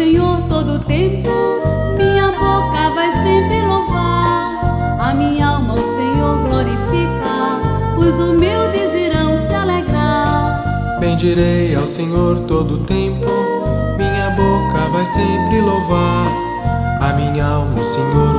Senhor todo o tempo, minha boca vai sempre louvar. A minha alma o Senhor glorifica, os humildes irão se alegrar. Bendirei ao Senhor todo o tempo, minha boca vai sempre louvar. A minha alma o Senhor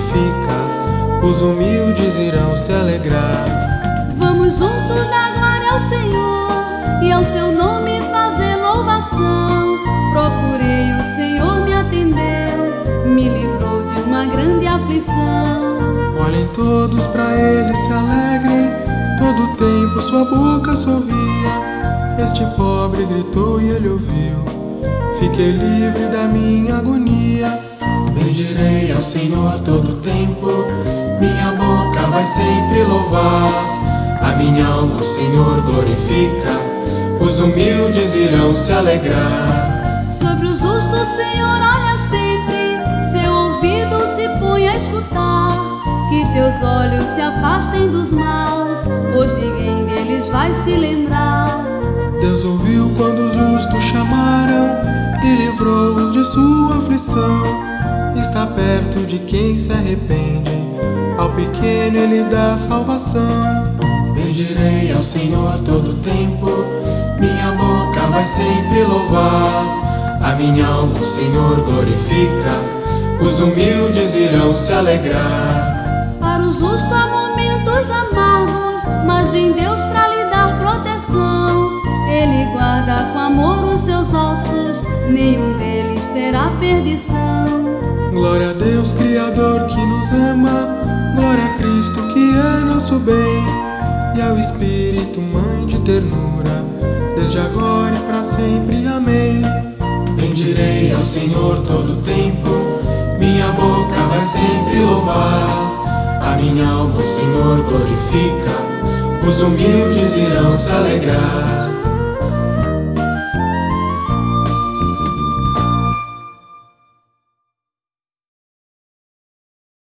glorifica, os humildes irão se alegrar. Vamos juntos dar glória ao Senhor e ao seu nome fazer louvação. Procurei, o Senhor me atendeu, me livrou de uma grande aflição. Olhem todos pra ele, se alegrem, todo o tempo sua boca sorria. Este pobre gritou e ele ouviu, fiquei livre da minha agonia. Bendirei ao Senhor todo o tempo, minha boca vai sempre louvar. A minha alma o Senhor glorifica, os humildes irão se alegrar. Sobre o justo o Senhor olha sempre, seu ouvido se põe a escutar. Que teus olhos se afastem dos maus, pois ninguém deles vai se lembrar. Deus ouviu quando os justos chamaram e livrou-os de sua aflição. Está perto de quem se arrepende, ao pequeno ele dá salvação. Bendirei ao Senhor todo o tempo, minha boca vai sempre louvar. A minha alma o Senhor glorifica, os humildes irão se alegrar. Para o justo há momentos amargos, mas vem Deus pra lhe dar proteção. Ele guarda com amor os seus ossos, nenhum deles terá perdição. Glória a Deus, Criador que nos ama, glória a Cristo que é nosso bem, e ao Espírito, Mãe de ternura, desde agora e para sempre. Amém. Bendirei ao Senhor todo o tempo, minha boca vai sempre louvar. A minha alma o Senhor glorifica, os humildes irão se alegrar.